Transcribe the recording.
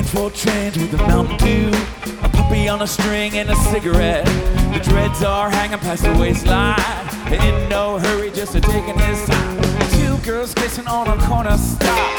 full change with a Mountain Dew, a puppy on a string and a cigarette. The dreads are hanging past the waistline, and in no hurry, just a taking his time. Two girls kissing on a corner stop.